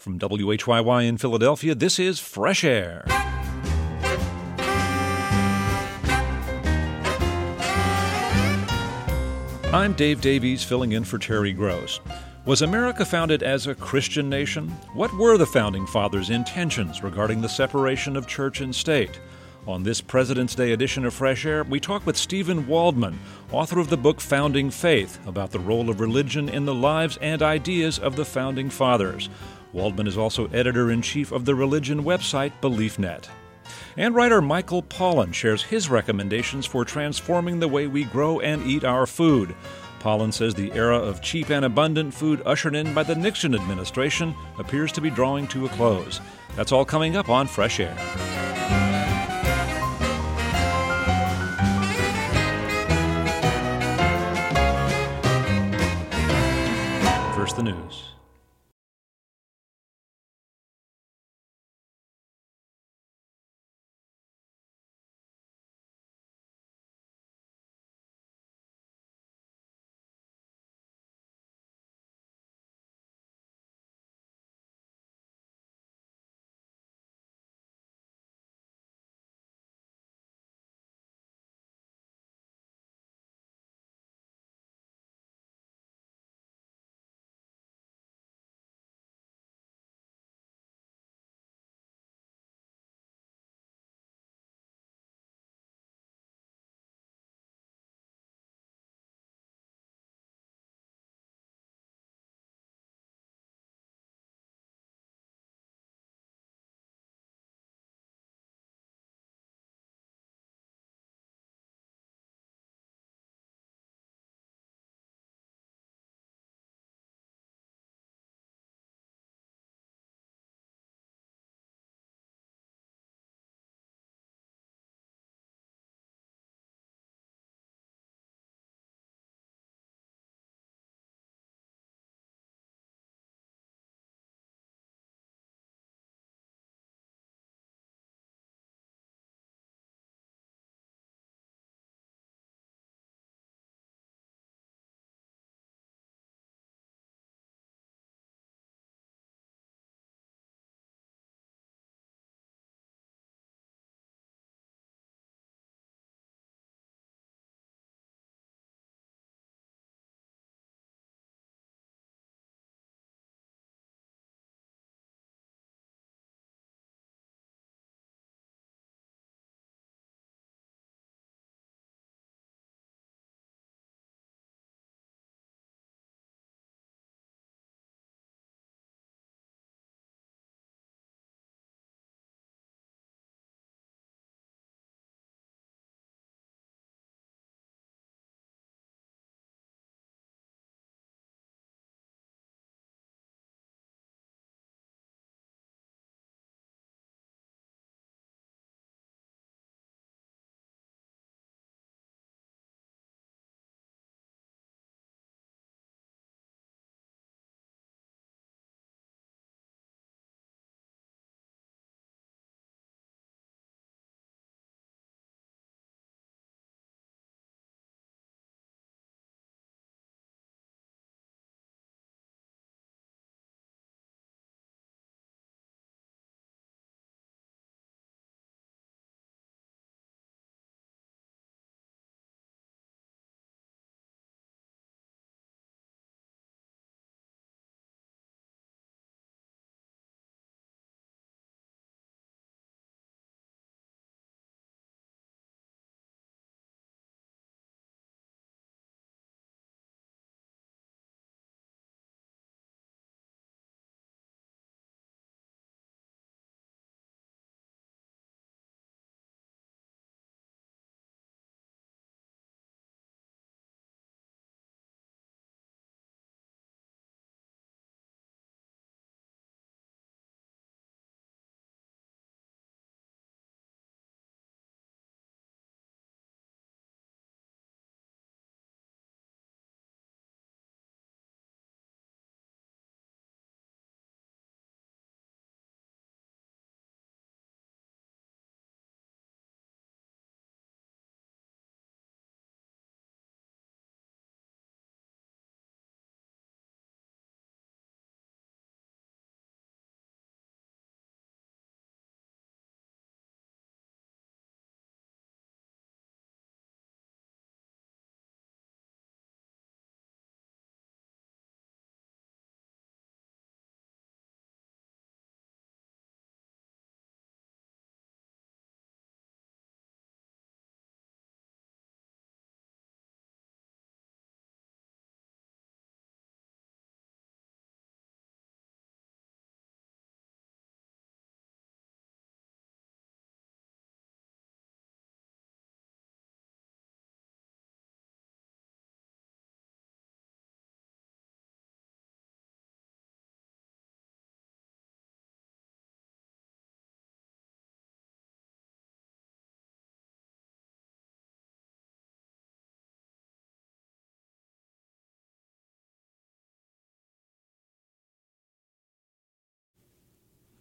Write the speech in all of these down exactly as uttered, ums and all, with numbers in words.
From W H Y Y in Philadelphia, this is Fresh Air. I'm Dave Davies, filling in for Terry Gross. Was America founded as a Christian nation? What were the Founding Fathers' intentions regarding the separation of church and state? On this President's Day edition of Fresh Air, we talk with Stephen Waldman, author of the book Founding Faith, about the role of religion in the lives and ideas of the Founding Fathers. Waldman is also editor-in-chief of the religion website BeliefNet. And writer Michael Pollan shares his recommendations for transforming the way we grow and eat our food. Pollan says the era of cheap and abundant food ushered in by the Nixon administration appears to be drawing to a close. That's all coming up on Fresh Air. First, the news.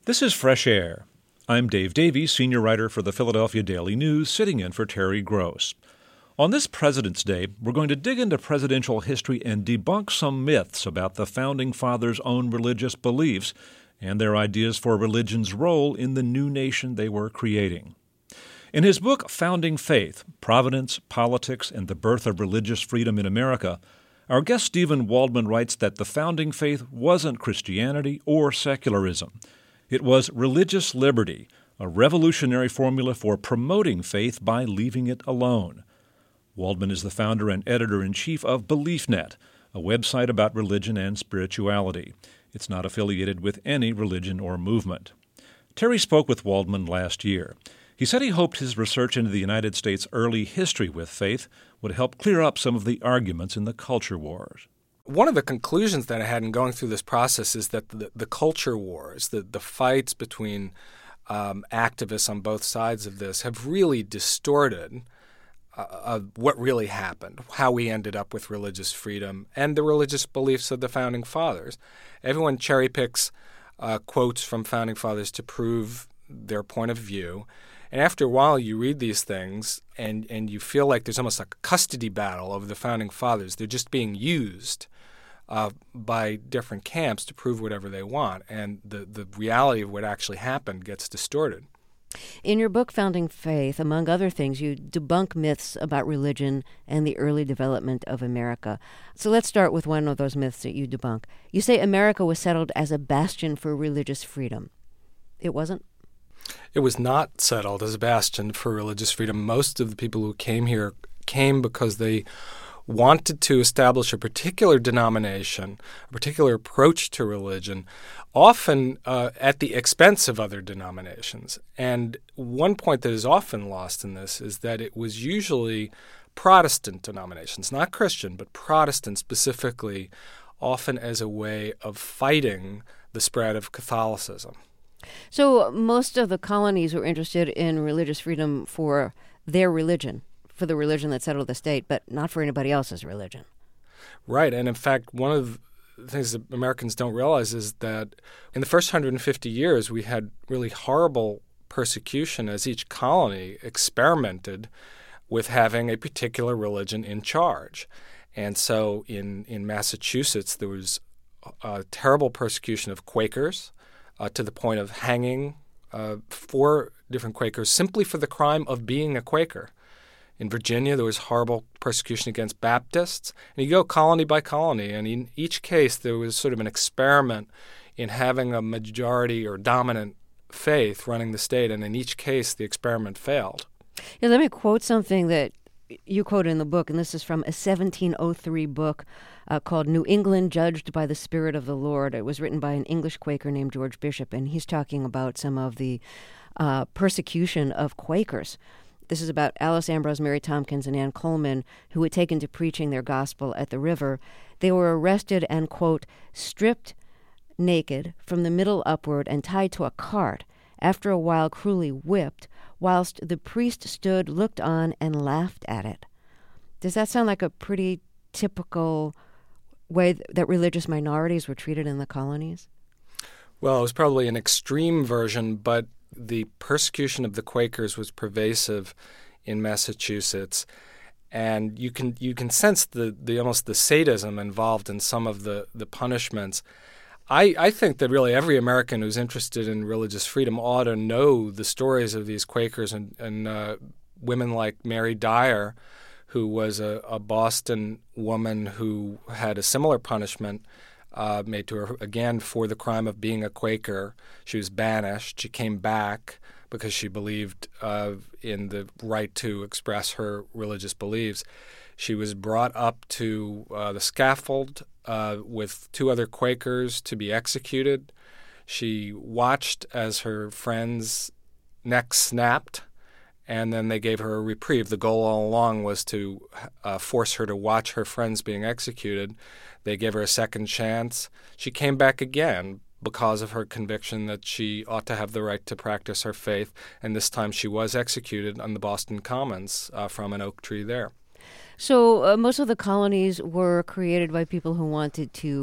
This is Fresh Air. I'm Dave Davies, senior writer for the Philadelphia Daily News, sitting in for Terry Gross. On this President's Day, we're going to dig into presidential history and debunk some myths about the Founding Fathers' own religious beliefs and their ideas for religion's role in the new nation they were creating. In his book, Founding Faith, Providence, Politics, and the Birth of Religious Freedom in America, our guest Stephen Waldman writes that the founding faith wasn't Christianity or secularism. It was religious liberty, a revolutionary formula for promoting faith by leaving it alone. Waldman is the founder and editor-in-chief of BeliefNet, a website about religion and spirituality. It's not affiliated with any religion or movement. Terry spoke with Waldman last year. He said he hoped his research into the United States' early history with faith would help clear up some of the arguments in the culture wars. One of the conclusions that I had in going through this process is that the, the culture wars, the, the fights between um, activists on both sides of this have really distorted uh, uh, what really happened, how we ended up with religious freedom and the religious beliefs of the Founding Fathers. Everyone cherry picks uh, quotes from Founding Fathers to prove their point of view. And after a while, you read these things and, and you feel like there's almost like a custody battle over the Founding Fathers. They're just being used uh, by different camps to prove whatever they want. And the, the reality of what actually happened gets distorted. In your book, Founding Faith, among other things, you debunk myths about religion and the early development of America. So let's start with one of those myths that you debunk. You say America was settled as a bastion for religious freedom. It wasn't? It was not settled as a bastion for religious freedom. Most of the people who came here came because they wanted to establish a particular denomination, a particular approach to religion, often uh, at the expense of other denominations. And one point that is often lost in this is that it was usually Protestant denominations, not Christian, but Protestant specifically, often as a way of fighting the spread of Catholicism. So most of the colonies were interested in religious freedom for their religion, for the religion that settled the state, but not for anybody else's religion. Right. And in fact, one of the things that Americans don't realize is that in the first one hundred fifty years, we had really horrible persecution as each colony experimented with having a particular religion in charge. And so in, in Massachusetts, there was a terrible persecution of Quakers, Uh, to the point of hanging uh, four different Quakers simply for the crime of being a Quaker. In Virginia, there was horrible persecution against Baptists. And you go colony by colony, and in each case, there was sort of an experiment in having a majority or dominant faith running the state, and in each case, the experiment failed. Yeah, let me quote something that you quote in the book, and this is from a seventeen oh three book uh, called New England Judged by the Spirit of the Lord. It was written by an English Quaker named George Bishop, and he's talking about some of the uh, persecution of Quakers. This is about Alice Ambrose, Mary Tompkins, and Ann Coleman, who had taken to preaching their gospel at the river. They were arrested and, quote, stripped naked from the middle upward and tied to a cart, after a while cruelly whipped, whilst the priest stood, looked on, and laughed at it. Does that sound like a pretty typical way th- that religious minorities were treated in the colonies? Well, it was probably an extreme version, but the persecution of the Quakers was pervasive in Massachusetts. And you can you can sense the, the almost the sadism involved in some of the, the punishments. I, I think that really every American who's interested in religious freedom ought to know the stories of these Quakers and, and uh, women like Mary Dyer, who was a, a Boston woman who had a similar punishment uh, made to her, again, for the crime of being a Quaker. She was banished. She came back because she believed uh, in the right to express her religious beliefs. She was brought up to uh, the scaffold uh, with two other Quakers to be executed. She watched as her friends' necks snapped, and then they gave her a reprieve. The goal all along was to uh, force her to watch her friends being executed. They gave her a second chance. She came back again because of her conviction that she ought to have the right to practice her faith, and this time she was executed on the Boston Commons uh, from an oak tree there. So uh, most of the colonies were created by people who wanted to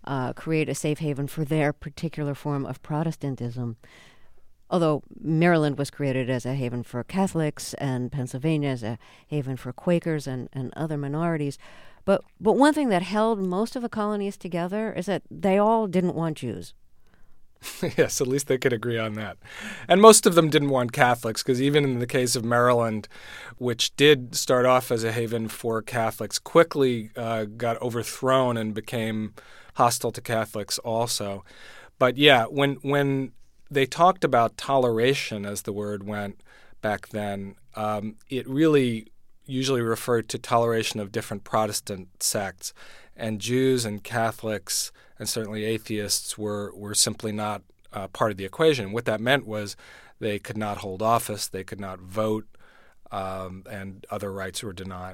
uh, create a safe haven for their particular form of Protestantism. Although Maryland was created as a haven for Catholics and Pennsylvania as a haven for Quakers and, and other minorities. But but one thing that held most of the colonies together is that they all didn't want Jews. Yes, at least they could agree on that. And most of them didn't want Catholics, because even in the case of Maryland, which did start off as a haven for Catholics, quickly uh, got overthrown and became hostile to Catholics also. But yeah, when when they talked about toleration, as the word went back then, um, it really usually referred to toleration of different Protestant sects. And Jews and Catholics and certainly atheists were, were simply not uh, part of the equation. What that meant was they could not hold office, they could not vote, um, and other rights were denied.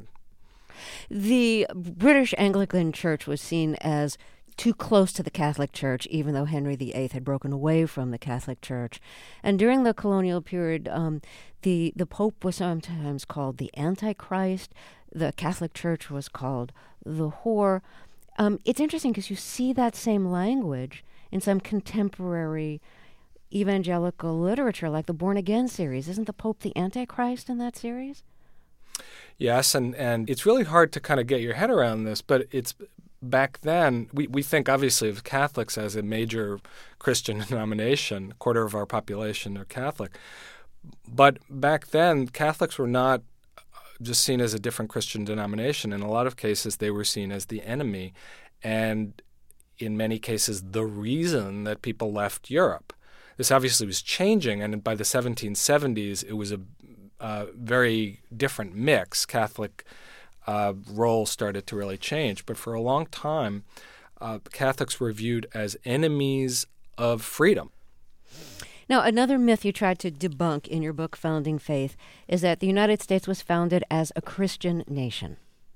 The British Anglican Church was seen as too close to the Catholic Church, even though Henry the Eighth had broken away from the Catholic Church. And during the colonial period, um, the, the Pope was sometimes called the Antichrist. The Catholic Church was called the whore. Um, it's interesting because you see that same language in some contemporary evangelical literature, like the Born Again series. Isn't the Pope the Antichrist in that series? Yes, and, and it's really hard to kind of get your head around this, but it's back then, we, we think obviously of Catholics as a major Christian denomination. A quarter of our population are Catholic. But back then, Catholics were not just seen as a different Christian denomination. In a lot of cases, they were seen as the enemy, and in many cases, the reason that people left Europe. This obviously was changing, and by the seventeen seventies, it was a uh, very different mix. Catholic uh, role started to really change, but for a long time, uh, Catholics were viewed as enemies of freedom. Now, another myth you tried to debunk in your book, Founding Faith, is that the United States was founded as a Christian nation.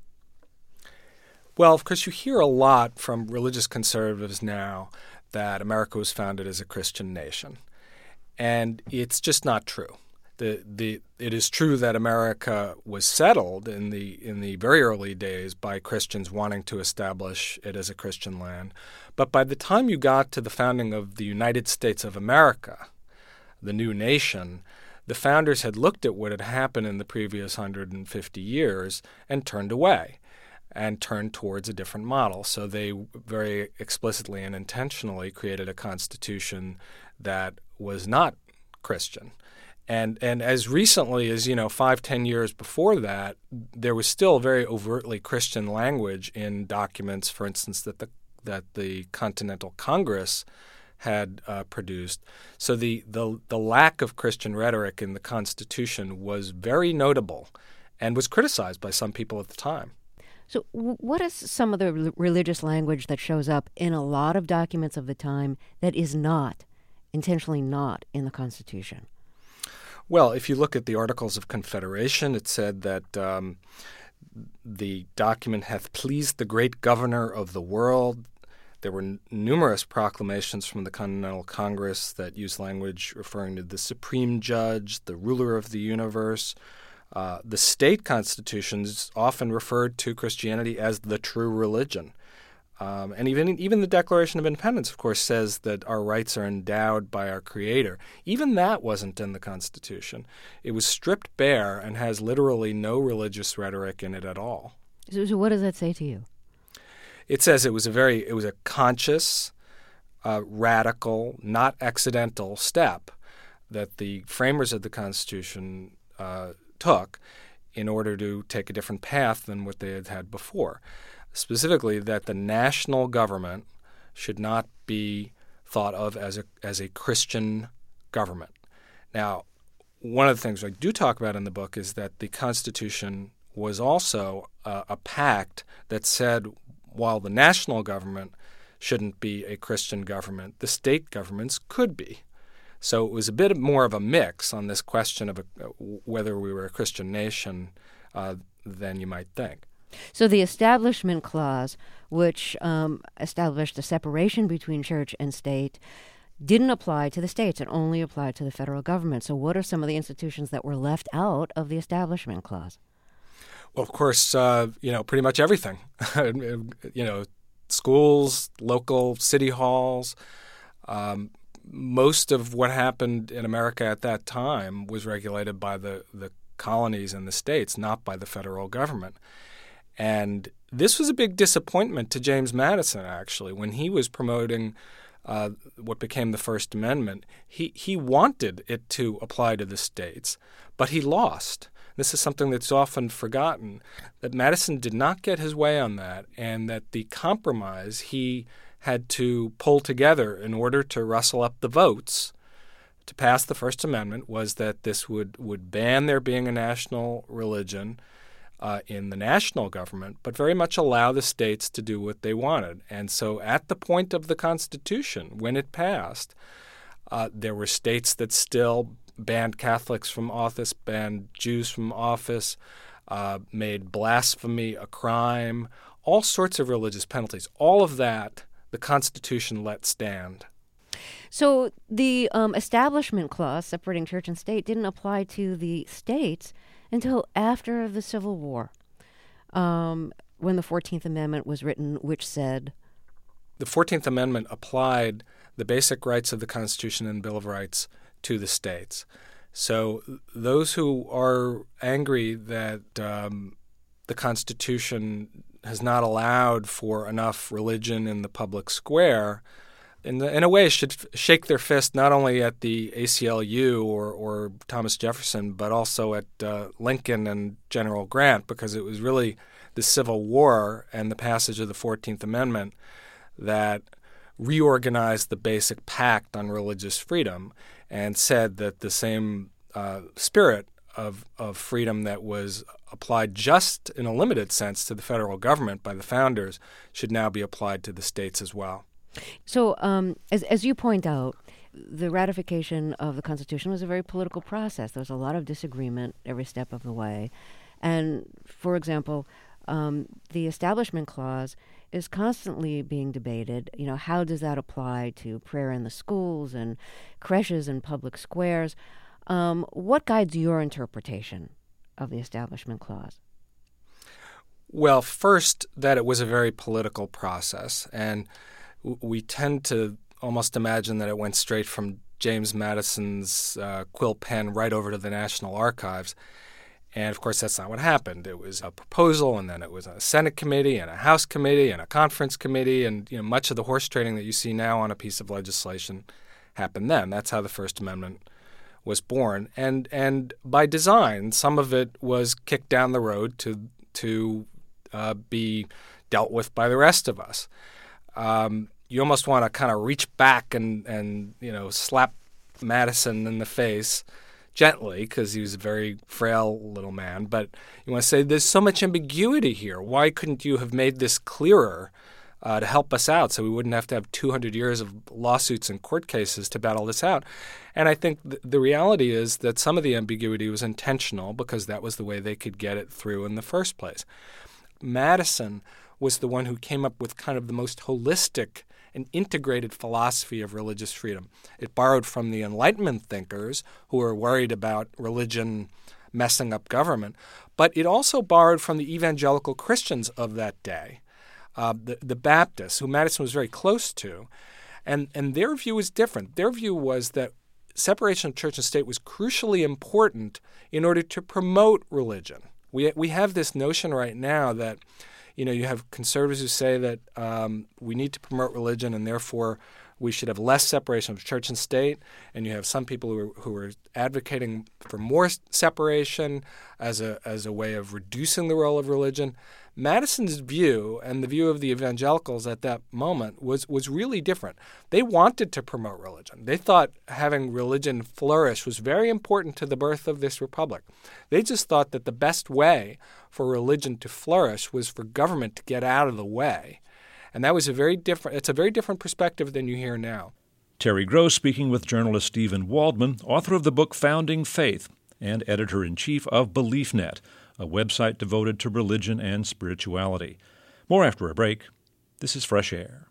Well, of course, you hear a lot from religious conservatives now that America was founded as a Christian nation. And it's just not true. The, the, it is true that America was settled in the, in the very early days by Christians wanting to establish it as a Christian land. But by the time you got to the founding of the United States of America, the new nation, the founders had looked at what had happened in the previous one hundred fifty years and turned away and turned towards a different model. So they very explicitly and intentionally created a constitution that was not Christian. And and as recently as, you know, five, ten years before that, there was still very overtly Christian language in documents, for instance, that the that the Continental Congress had uh, produced. So the, the the lack of Christian rhetoric in the Constitution was very notable and was criticized by some people at the time. So w- what is some of the r- religious language that shows up in a lot of documents of the time that is not, intentionally not, in the Constitution? Well, if you look at the Articles of Confederation, it said that um, the document hath pleased the great governor of the world. There were n- numerous proclamations from the Continental Congress that used language referring to the supreme judge, the ruler of the universe. Uh, the state constitutions often referred to Christianity as the true religion. Um, and even even the Declaration of Independence, of course, says that our rights are endowed by our Creator. Even that wasn't in the Constitution. It was stripped bare and has literally no religious rhetoric in it at all. So, so what does that say to you? It says it was a very it was a conscious, uh, radical, not accidental step that the framers of the Constitution uh, took in order to take a different path than what they had had before. Specifically, that the national government should not be thought of as a as a Christian government. Now, one of the things I do talk about in the book is that the Constitution was also uh, a pact that said while the national government shouldn't be a Christian government, the state governments could be. So it was a bit more of a mix on this question of a, whether we were a Christian nation uh, than you might think. So the Establishment Clause, which um, established a separation between church and state, didn't apply to the states. It only applied to the federal government. So what are some of the institutions that were left out of the Establishment Clause? Well, of course, uh, you know, pretty much everything. you know, schools, local city halls. Um, most of what happened in America at that time was regulated by the, the colonies and the states, not by the federal government. And this was a big disappointment to James Madison, actually, when he was promoting uh, what became the First Amendment. He, he wanted it to apply to the states, but he lost. This is something that's often forgotten, that Madison did not get his way on that, and that the compromise he had to pull together in order to rustle up the votes to pass the First Amendment was that this would, would ban there being a national religion uh, in the national government, but very much allow the states to do what they wanted. And so at the point of the Constitution, when it passed, uh, there were states that still banned Catholics from office, banned Jews from office, uh, made blasphemy a crime, all sorts of religious penalties. All of that the Constitution let stand. So the um, Establishment Clause separating church and state didn't apply to the states until after the Civil War, um, when the fourteenth Amendment was written, which said? The fourteenth Amendment applied the basic rights of the Constitution and Bill of Rights to the states. So those who are angry that um, the Constitution has not allowed for enough religion in the public square, in, the, in a way should shake their fist not only at the A C L U or, or Thomas Jefferson, but also at uh, Lincoln and General Grant, because it was really the Civil War and the passage of the fourteenth Amendment that reorganized the basic pact on religious freedom and said that the same uh, spirit of, of freedom that was applied just in a limited sense to the federal government by the founders should now be applied to the states as well. So um, as, as you point out, the ratification of the Constitution was a very political process. There was a lot of disagreement every step of the way. And, for example, um, the Establishment Clause is constantly being debated. You know, how does that apply to prayer in the schools and creches and public squares? Um, what guides your interpretation of the Establishment Clause? Well, first, that it was a very political process, and w- we tend to almost imagine that it went straight from James Madison's uh, quill pen right over to the National Archives. And, of course, that's not what happened. It was a proposal, and then it was a Senate committee and a House committee and a conference committee, and you know much of the horse trading that you see now on a piece of legislation happened then. That's how the First Amendment was born. And and by design, some of it was kicked down the road to to uh, be dealt with by the rest of us. Um, you almost want to kind of reach back and, and you know slap Madison in the face gently, because he was a very frail little man. But you want to say, there's so much ambiguity here. Why couldn't you have made this clearer uh, to help us out so we wouldn't have to have two hundred years of lawsuits and court cases to battle this out? And I think th- the reality is that some of the ambiguity was intentional because that was the way they could get it through in the first place. Madison was the one who came up with kind of the most holistic and integrated philosophy of religious freedom. It borrowed from the Enlightenment thinkers who were worried about religion messing up government, but it also borrowed from the evangelical Christians of that day, uh, the, the Baptists, who Madison was very close to, and, and their view was different. Their view was that separation of church and state was crucially important in order to promote religion. We we have this notion right now that You know, you have conservatives who say that um, we need to promote religion and therefore we should have less separation of church and state. And you have some people who are, who are advocating for more separation as a as a way of reducing the role of religion. Madison's view and the view of the evangelicals at that moment was, was really different. They wanted to promote religion. They thought having religion flourish was very important to the birth of this republic. They just thought that the best way for religion to flourish was for government to get out of the way. And that was a very different, it's a very different perspective than you hear now. Terry Gross speaking with journalist Stephen Waldman, author of the book Founding Faith and editor-in-chief of BeliefNet, a website devoted to religion and spirituality. More after a break. This is Fresh Air.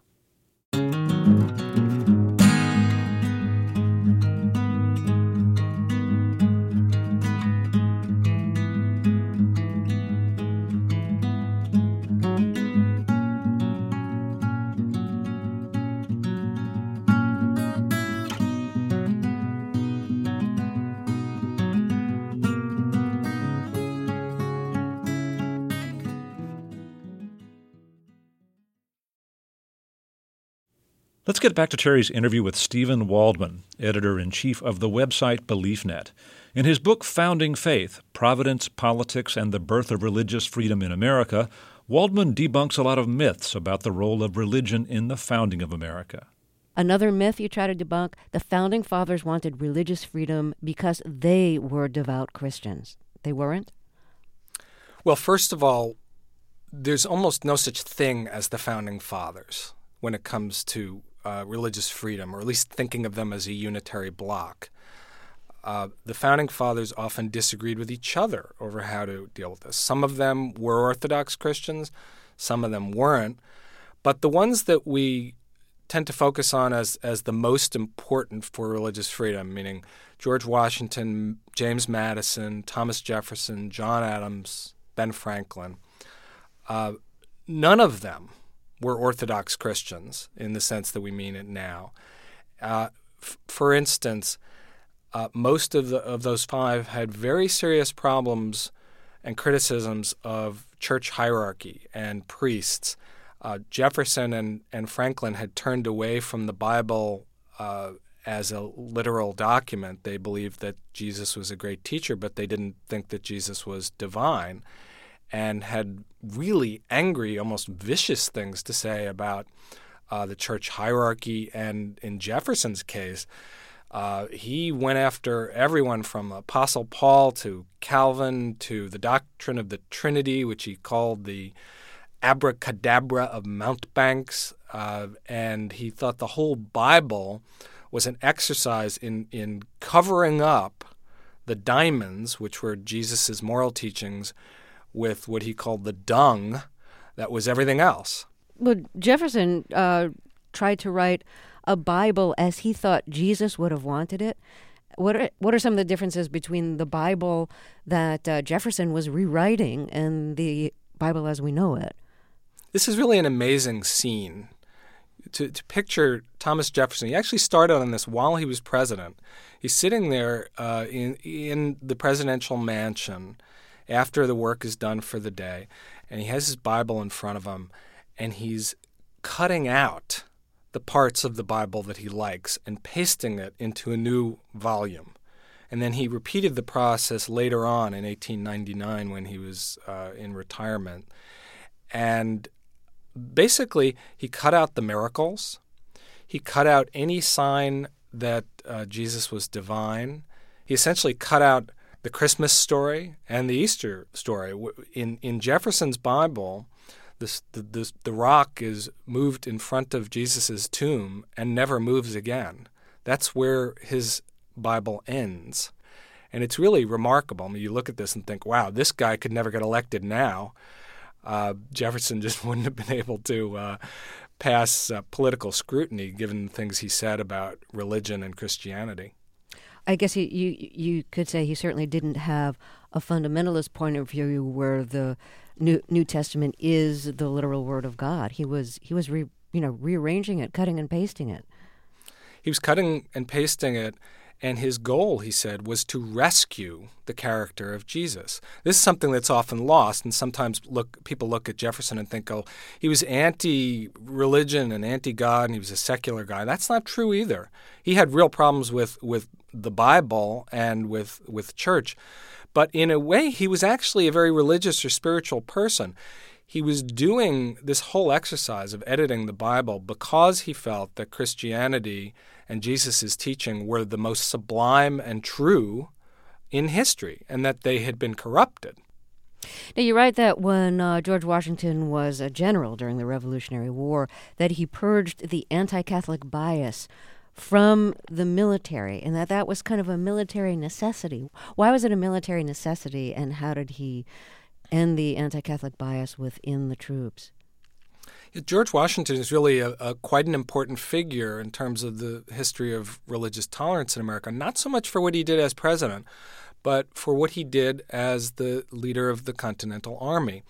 Let's get back to Terry's interview with Stephen Waldman, editor-in-chief of the website BeliefNet. In his book Founding Faith, Providence, Politics, and the Birth of Religious Freedom in America, Waldman debunks a lot of myths about the role of religion in the founding of America. Another myth you try to debunk, the Founding Fathers wanted religious freedom because they were devout Christians. They weren't? Well, first of all, there's almost no such thing as the Founding Fathers when it comes to uh, religious freedom, or at least thinking of them as a unitary bloc. Uh, the Founding Fathers often disagreed with each other over how to deal with this. Some of them were Orthodox Christians, some of them weren't. But the ones that we tend to focus on as, as the most important for religious freedom, meaning George Washington, James Madison, Thomas Jefferson, John Adams, Ben Franklin, uh, none of them were Orthodox Christians in the sense that we mean it now. Uh, f- for instance, Uh, most of the of those five had very serious problems and criticisms of church hierarchy and priests. Uh, Jefferson and, and Franklin had turned away from the Bible uh, as a literal document. They believed that Jesus was a great teacher, but they didn't think that Jesus was divine, and had really angry, almost vicious things to say about uh, the church hierarchy. And in Jefferson's case, Uh, he went after everyone from Apostle Paul to Calvin to the doctrine of the Trinity, which he called the abracadabra of mountebanks, uh, and he thought the whole Bible was an exercise in, in covering up the diamonds, which were Jesus' moral teachings, with what he called the dung that was everything else. Well, Jefferson uh, tried to write a Bible as he thought Jesus would have wanted it. What are, what are some of the differences between the Bible that uh, Jefferson was rewriting and the Bible as we know it? This is really an amazing scene. To, to picture Thomas Jefferson, he actually started on this while he was president. He's sitting there uh, in, in the presidential mansion after the work is done for the day, and he has his Bible in front of him, and he's cutting out the parts of the Bible that he likes and pasting it into a new volume. And then he repeated the process later on in eighteen ninety-nine when he was uh, in retirement. And basically, he cut out the miracles. He cut out any sign that uh, Jesus was divine. He essentially cut out the Christmas story and the Easter story. In, in Jefferson's Bible, This, the, the, the rock is moved in front of Jesus' tomb and never moves again. That's where his Bible ends. And it's really remarkable. I mean, you look at this and think, wow, this guy could never get elected now. Uh, Jefferson just wouldn't have been able to uh, pass uh, political scrutiny given the things he said about religion and Christianity. I guess you, you, you could say he certainly didn't have a fundamentalist point of view where the New New Testament is the literal Word of God. He was he was re, you know rearranging it, cutting and pasting it. He was cutting and pasting it, and his goal, he said, was to rescue the character of Jesus. This is something that's often lost, and sometimes look people look at Jefferson and think, oh, he was anti-religion and anti-God, and he was a secular guy. That's not true either. He had real problems with, with the Bible and with, with church. But in a way, he was actually a very religious or spiritual person. He was doing this whole exercise of editing the Bible because he felt that Christianity and Jesus' teaching were the most sublime and true in history, and that they had been corrupted. Now, you write that when uh, George Washington was a general during the Revolutionary War, that he purged the anti-Catholic bias from the military, and that that was kind of a military necessity. Why was it a military necessity, and how did he end the anti-Catholic bias within the troops? George Washington is really a, a quite an important figure in terms of the history of religious tolerance in America, not so much for what he did as president, but for what he did as the leader of the Continental Army.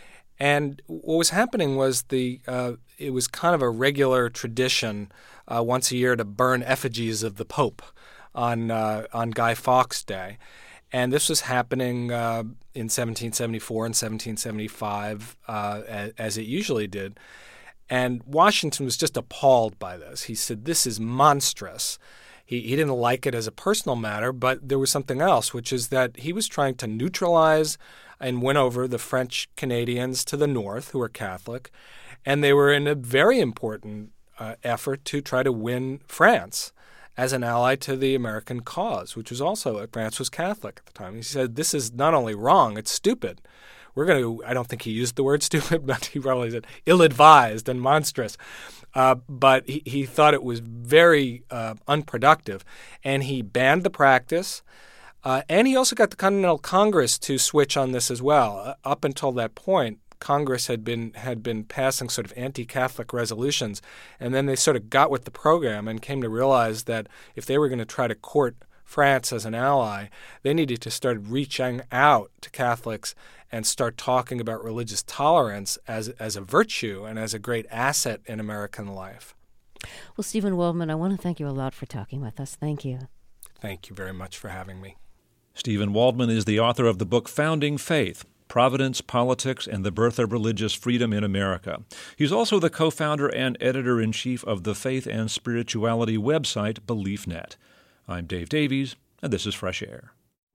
And what was happening was the uh, it was kind of a regular tradition uh, once a year to burn effigies of the Pope on uh, on Guy Fawkes Day. And this was happening uh, in seventeen seventy-four and seventeen seventy-five, uh, as, as it usually did. And Washington was just appalled by this. He said, this is monstrous. He, he didn't like it as a personal matter, but there was something else, which is that he was trying to neutralize and win over the French Canadians to the north, who were Catholic, and they were in a very important uh, effort to try to win France as an ally to the American cause, which was also, France was Catholic at the time. He said, this is not only wrong, it's stupid. We're going to, I don't think he used the word stupid, but he probably said ill-advised and monstrous. Uh, but he, he thought it was very uh, unproductive, and he banned the practice. Uh, and he also got the Continental Congress to switch on this as well. Uh, up until that point, Congress had been had been passing sort of anti-Catholic resolutions, and then they sort of got with the program and came to realize that if they were going to try to court France as an ally, they needed to start reaching out to Catholics and start talking about religious tolerance as as a virtue and as a great asset in American life. Well, Steven Waldman, I want to thank you a lot for talking with us. Thank you. Thank you very much for having me. Steven Waldman is the author of the book Founding Faith, Providence, Politics, and the Birth of Religious Freedom in America. He's also the co-founder and editor-in-chief of the faith and spirituality website BeliefNet. I'm Dave Davies, and this is Fresh Air.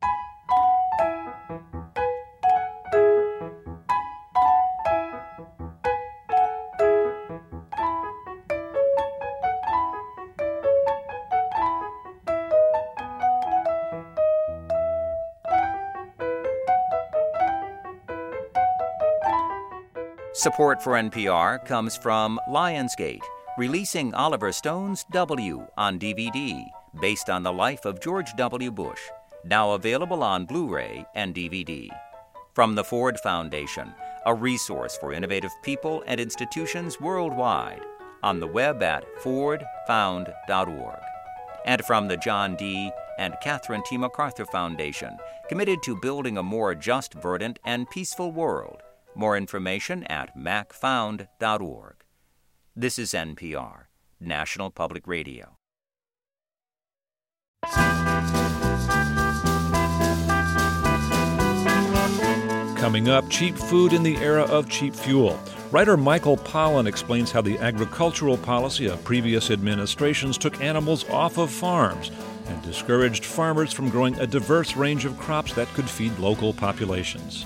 Support for N P R comes from Lionsgate, releasing Oliver Stone's W on D V D, based on the life of George W. Bush, now available on Blu-ray and D V D. From the Ford Foundation, a resource for innovative people and institutions worldwide, on the web at ford found dot org. And from the John D. and Catherine T. MacArthur Foundation, committed to building a more just, verdant, and peaceful world. More information at mac found dot org. This is N P R, National Public Radio. Coming up, cheap food in the era of cheap fuel. Writer Michael Pollan explains how the agricultural policy of previous administrations took animals off of farms and discouraged farmers from growing a diverse range of crops that could feed local populations.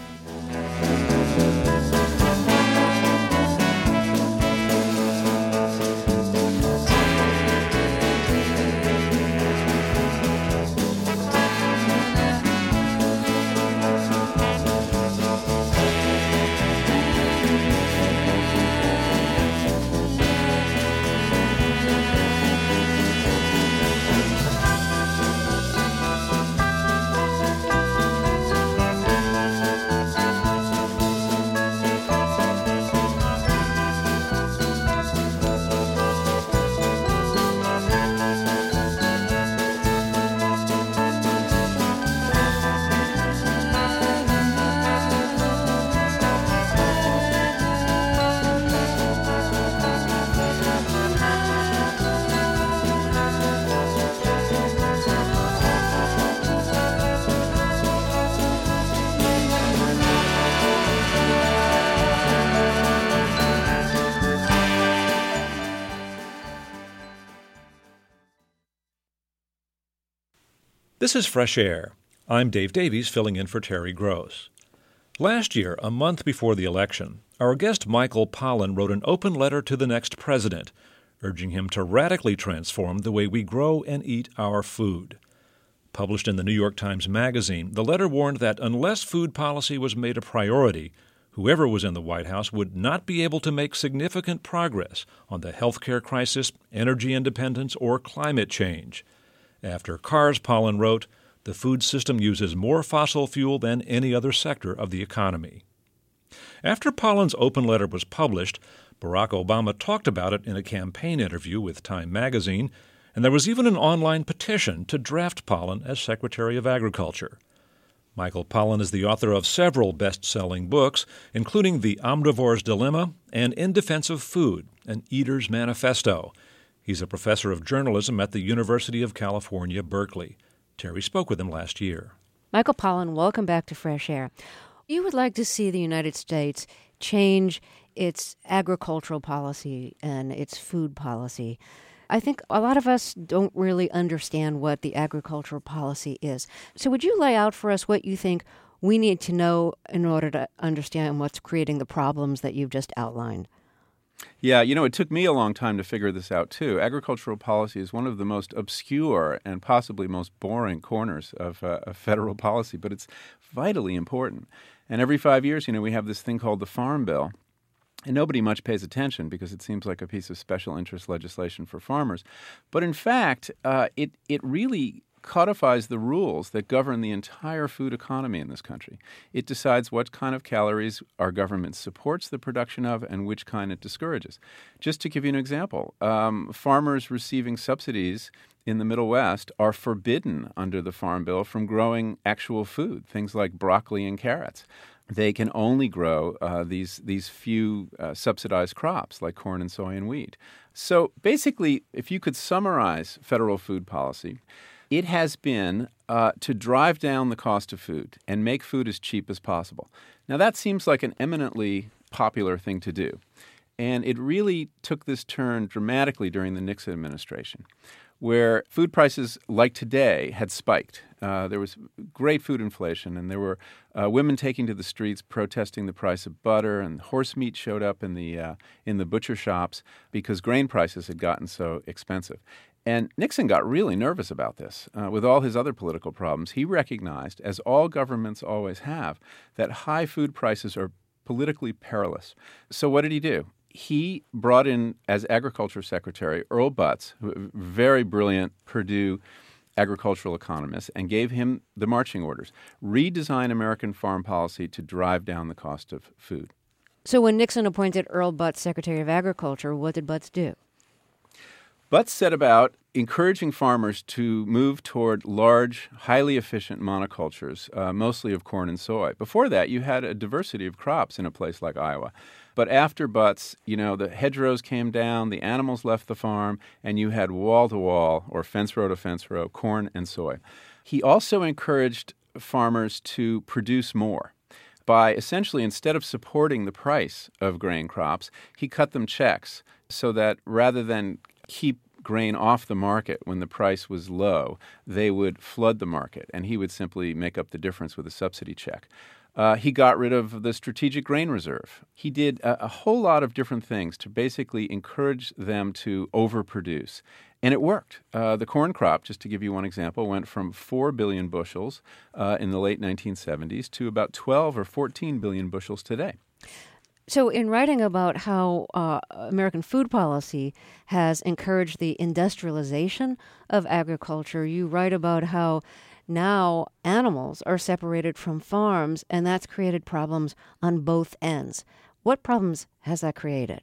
This is Fresh Air. I'm Dave Davies, filling in for Terry Gross. Last year, a month before the election, our guest Michael Pollan wrote an open letter to the next president, urging him to radically transform the way we grow and eat our food. Published in the New York Times Magazine, the letter warned that unless food policy was made a priority, whoever was in the White House would not be able to make significant progress on the health care crisis, energy independence, or climate change. After cars, Pollan wrote, the food system uses more fossil fuel than any other sector of the economy. After Pollan's open letter was published, Barack Obama talked about it in a campaign interview with Time magazine, and there was even an online petition to draft Pollan as Secretary of Agriculture. Michael Pollan is the author of several best-selling books, including The Omnivore's Dilemma and In Defense of Food, An Eater's Manifesto. He's a professor of journalism at the University of California, Berkeley. Terry spoke with him last year. Michael Pollan, welcome back to Fresh Air. You would like to see the United States change its agricultural policy and its food policy. I think a lot of us don't really understand what the agricultural policy is. So would you lay out for us what you think we need to know in order to understand what's creating the problems that you've just outlined? Yeah, you know, it took me a long time to figure this out, too. Agricultural policy is one of the most obscure and possibly most boring corners of, uh, of federal policy, but it's vitally important. And every five years, you know, we have this thing called the Farm Bill. And nobody much pays attention because it seems like a piece of special interest legislation for farmers. But in fact, uh, it it really codifies the rules that govern the entire food economy in this country. It decides what kind of calories our government supports the production of and which kind it discourages. Just to give you an example, um, farmers receiving subsidies in the Middle West are forbidden under the Farm Bill from growing actual food, things like broccoli and carrots. They can only grow uh, these these few uh, subsidized crops like corn and soy and wheat. So basically, if you could summarize federal food policy, it has been uh, to drive down the cost of food and make food as cheap as possible. Now, that seems like an eminently popular thing to do. And it really took this turn dramatically during the Nixon administration, where food prices, like today, had spiked. Uh, there was great food inflation, and there were uh, women taking to the streets protesting the price of butter, and horse meat showed up in the uh, in the butcher shops because grain prices had gotten so expensive. And Nixon got really nervous about this. Uh, with all his other political problems, he recognized, as all governments always have, that high food prices are politically perilous. So what did he do? He brought in, as agriculture secretary, Earl Butz, a very brilliant Purdue agricultural economist, and gave him the marching orders. Redesign American farm policy to drive down the cost of food. So when Nixon appointed Earl Butz Secretary of Agriculture, what did Butz do? Butz set about encouraging farmers to move toward large, highly efficient monocultures, uh, mostly of corn and soy. Before that, you had a diversity of crops in a place like Iowa. But after Butz, you know, the hedgerows came down, the animals left the farm, and you had wall-to-wall or fence row to fence row corn and soy. He also encouraged farmers to produce more by essentially, instead of supporting the price of grain crops, he cut them checks so that rather than keep grain off the market when the price was low, they would flood the market, and he would simply make up the difference with a subsidy check. Uh, he got rid of the strategic grain reserve. He did a, a whole lot of different things to basically encourage them to overproduce. And it worked. Uh, the corn crop, just to give you one example, went from four billion bushels uh, in the late nineteen seventies to about twelve or fourteen billion bushels today. So in writing about how uh, American food policy has encouraged the industrialization of agriculture, you write about how now animals are separated from farms, and that's created problems on both ends. What problems has that created?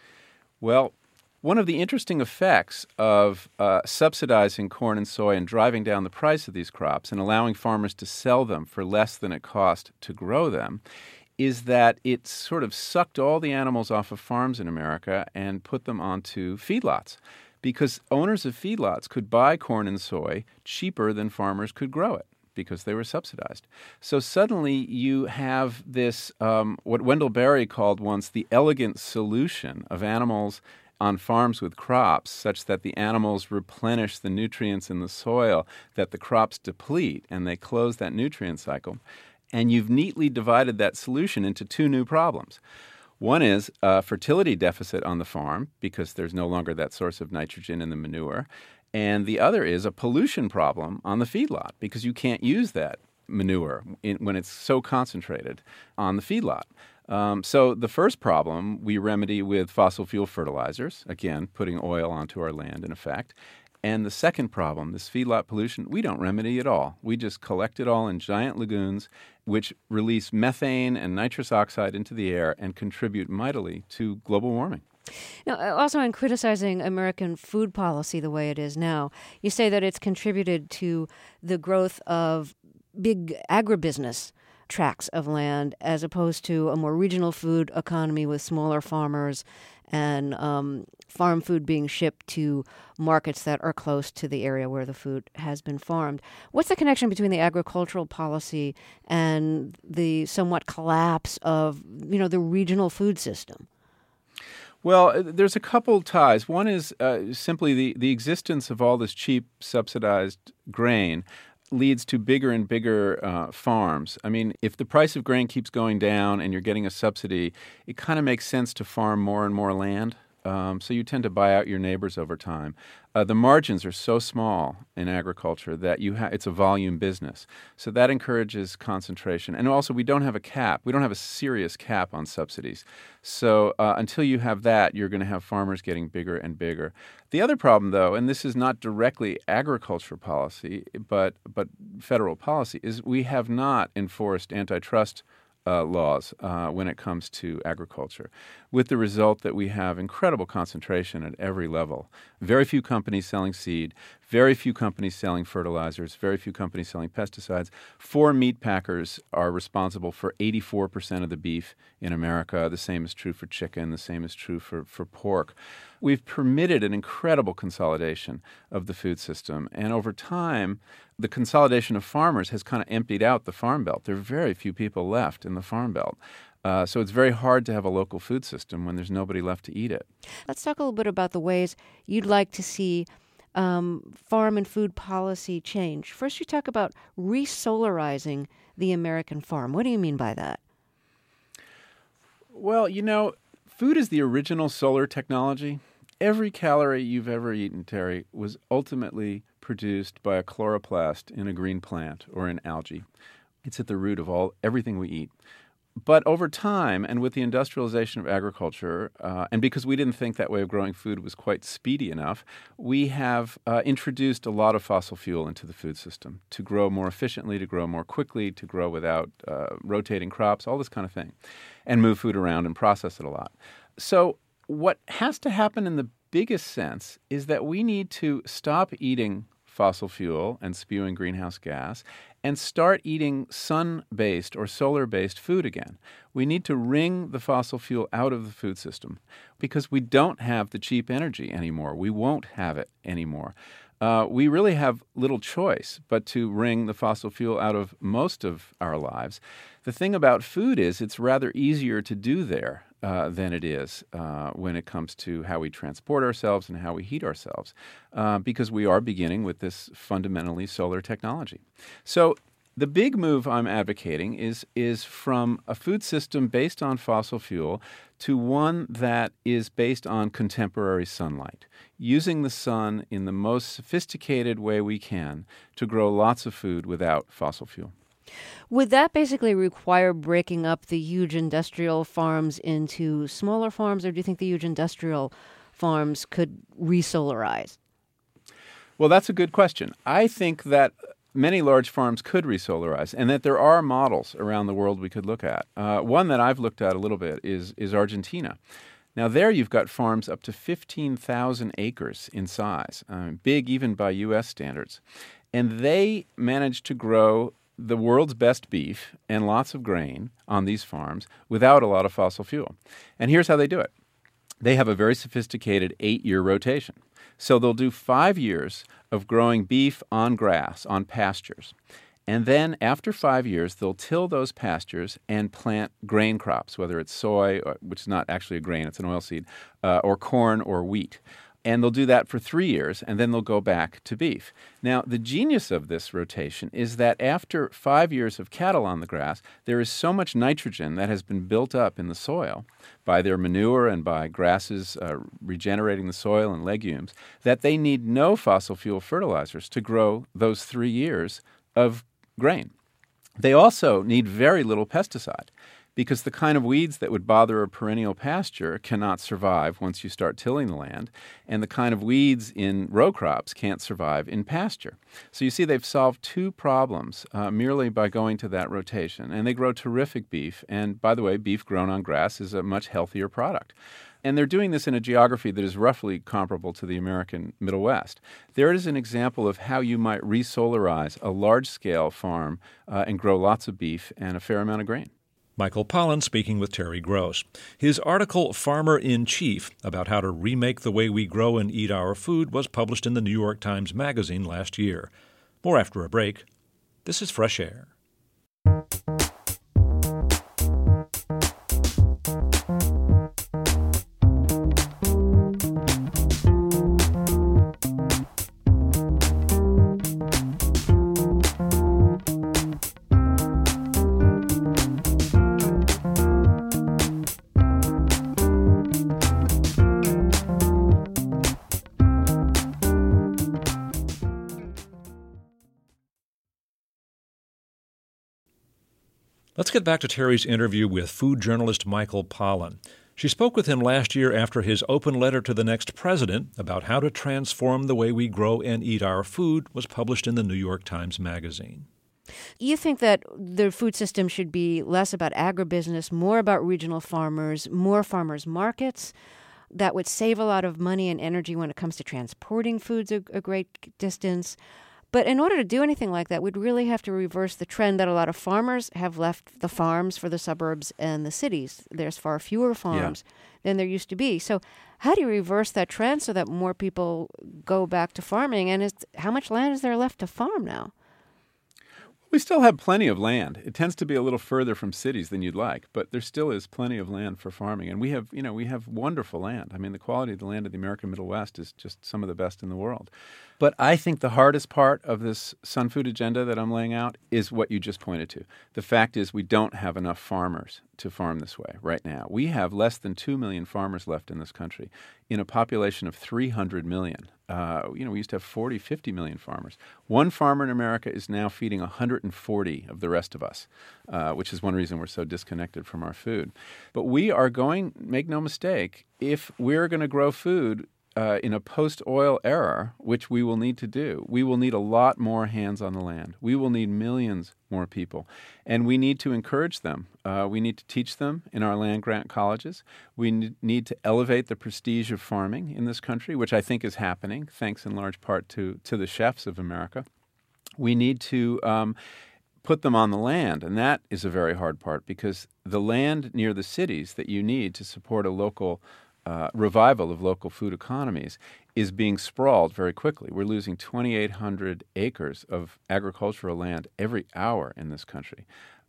Well, one of the interesting effects of uh, subsidizing corn and soy and driving down the price of these crops and allowing farmers to sell them for less than it cost to grow them is that it sort of sucked all the animals off of farms in America and put them onto feedlots, because owners of feedlots could buy corn and soy cheaper than farmers could grow it because they were subsidized. So suddenly you have this, um, what Wendell Berry called once the elegant solution of animals on farms with crops, such that the animals replenish the nutrients in the soil that the crops deplete, and they close that nutrient cycle. And you've neatly divided that solution into two new problems. One is a fertility deficit on the farm because there's no longer that source of nitrogen in the manure. And the other is a pollution problem on the feedlot because you can't use that manure in, when it's so concentrated on the feedlot. Um, so the first problem we remedy with fossil fuel fertilizers, again, putting oil onto our land in effect. And the second problem, this feedlot pollution, we don't remedy at all. We just collect it all in giant lagoons, which release methane and nitrous oxide into the air and contribute mightily to global warming. Now, also in criticizing American food policy the way it is now, you say that it's contributed to the growth of big agribusiness tracts of land as opposed to a more regional food economy with smaller farmers and um, farm food being shipped to markets that are close to the area where the food has been farmed. What's the connection between the agricultural policy and the somewhat collapse of, you know, the regional food system? Well, there's a couple ties. One is uh, simply the, the existence of all this cheap subsidized grain leads to bigger and bigger uh, farms. I mean, if the price of grain keeps going down and you're getting a subsidy, it kind of makes sense to farm more and more land. Um, so you tend to buy out your neighbors over time. Uh, the margins are so small in agriculture that you ha- it's a volume business. So that encourages concentration. And also, we don't have a cap. We don't have a serious cap on subsidies. So uh, until you have that, you're going to have farmers getting bigger and bigger. The other problem, though, and this is not directly agriculture policy, but but federal policy, is we have not enforced antitrust Uh, laws uh, when it comes to agriculture, with the result that we have incredible concentration at every level. Very few companies selling seed, very few companies selling fertilizers, very few companies selling pesticides. Four meat packers are responsible for eighty-four percent of the beef in America. The same is true for chicken. The same is true for, for pork. We've permitted an incredible consolidation of the food system, and over time, the consolidation of farmers has kind of emptied out the farm belt. There are very few people left in the farm belt. Uh, so it's very hard to have a local food system when there's nobody left to eat it. Let's talk a little bit about the ways you'd like to see um, farm and food policy change. First, you talk about re-solarizing the American farm. What do you mean by that? Well, you know, food is the original solar technology. Every calorie you've ever eaten, Terry, was ultimately produced by a chloroplast in a green plant or in algae. It's at the root of all everything we eat. But over time, and with the industrialization of agriculture, uh, and because we didn't think that way of growing food was quite speedy enough, we have uh, introduced a lot of fossil fuel into the food system to grow more efficiently, to grow more quickly, to grow without uh, rotating crops, all this kind of thing, and move food around and process it a lot. So what has to happen in the biggest sense is that we need to stop eating fossil fuel and spewing greenhouse gas and start eating sun-based or solar-based food again. We need to wring the fossil fuel out of the food system because we don't have the cheap energy anymore. We won't have it anymore. Uh, we really have little choice but to wring the fossil fuel out of most of our lives. The thing about food is it's rather easier to do there uh, than it is uh, when it comes to how we transport ourselves and how we heat ourselves, uh, because we are beginning with this fundamentally solar technology. So the big move I'm advocating is, is from a food system based on fossil fuel to one that is based on contemporary sunlight, using the sun in the most sophisticated way we can to grow lots of food without fossil fuel. Would that basically require breaking up the huge industrial farms into smaller farms, or do you think the huge industrial farms could re-solarize? Well, that's a good question. I think that many large farms could re-solarize, and that there are models around the world we could look at. Uh, one that I've looked at a little bit is, is Argentina. Now, there you've got farms up to fifteen thousand acres in size, uh, big even by U S standards. And they managed to grow the world's best beef and lots of grain on these farms without a lot of fossil fuel. And here's how they do it. They have a very sophisticated eight-year rotation. So they'll do five years of growing beef on grass, on pastures. And then after five years, they'll till those pastures and plant grain crops, whether it's soy, or, which is not actually a grain, it's an oilseed, uh, or corn or wheat. And they'll do that for three years, and then they'll go back to beef. Now, the genius of this rotation is that after five years of cattle on the grass, there is so much nitrogen that has been built up in the soil by their manure and by grasses uh, regenerating the soil and legumes that they need no fossil fuel fertilizers to grow those three years of grain. They also need very little pesticide, because the kind of weeds that would bother a perennial pasture cannot survive once you start tilling the land, and the kind of weeds in row crops can't survive in pasture. So you see they've solved two problems uh, merely by going to that rotation, and they grow terrific beef. And by the way, beef grown on grass is a much healthier product. And they're doing this in a geography that is roughly comparable to the American Middle West. There is an example of how you might re-solarize a large-scale farm uh, and grow lots of beef and a fair amount of grain. Michael Pollan speaking with Terry Gross. His article, Farmer in Chief, about how to remake the way we grow and eat our food was published in the New York Times Magazine last year. More after a break. This is Fresh Air. Let's get back to Terry's interview with food journalist Michael Pollan. She spoke with him last year after his open letter to the next president about how to transform the way we grow and eat our food was published in the New York Times Magazine. You think that the food system should be less about agribusiness, more about regional farmers, more farmers markets that would save a lot of money and energy when it comes to transporting foods a, a great distance. But in order to do anything like that, we'd really have to reverse the trend that a lot of farmers have left the farms for the suburbs and the cities. There's far fewer farms yeah. than there used to be. So how do you reverse that trend so that more people go back to farming? And is, how much land is there left to farm now? We still have plenty of land. It tends to be a little further from cities than you'd like, but there still is plenty of land for farming. And we have, you know, we have wonderful land. I mean, the quality of the land of the American Middle West is just some of the best in the world. But I think the hardest part of this Sun Food agenda that I'm laying out is what you just pointed to. The fact is we don't have enough farmers to farm this way right now. We have less than two million farmers left in this country in a population of three hundred million. Uh, you know, we used to have forty, fifty million farmers. One farmer in America is now feeding one hundred forty of the rest of us, uh, which is one reason we're so disconnected from our food. But we are going, make no mistake, if we're going to grow food uh, in a post-oil era, which we will need to do, we will need a lot more hands on the land. We will need millions more people. And we need to encourage them. Uh, we need to teach them in our land-grant colleges. We need to elevate the prestige of farming in this country, which I think is happening, thanks in large part to, to the chefs of America. We need to um, put them on the land, and that is a very hard part because the land near the cities that you need to support a local uh, revival of local food economies is being sprawled very quickly. We're losing twenty-eight hundred acres of agricultural land every hour in this country.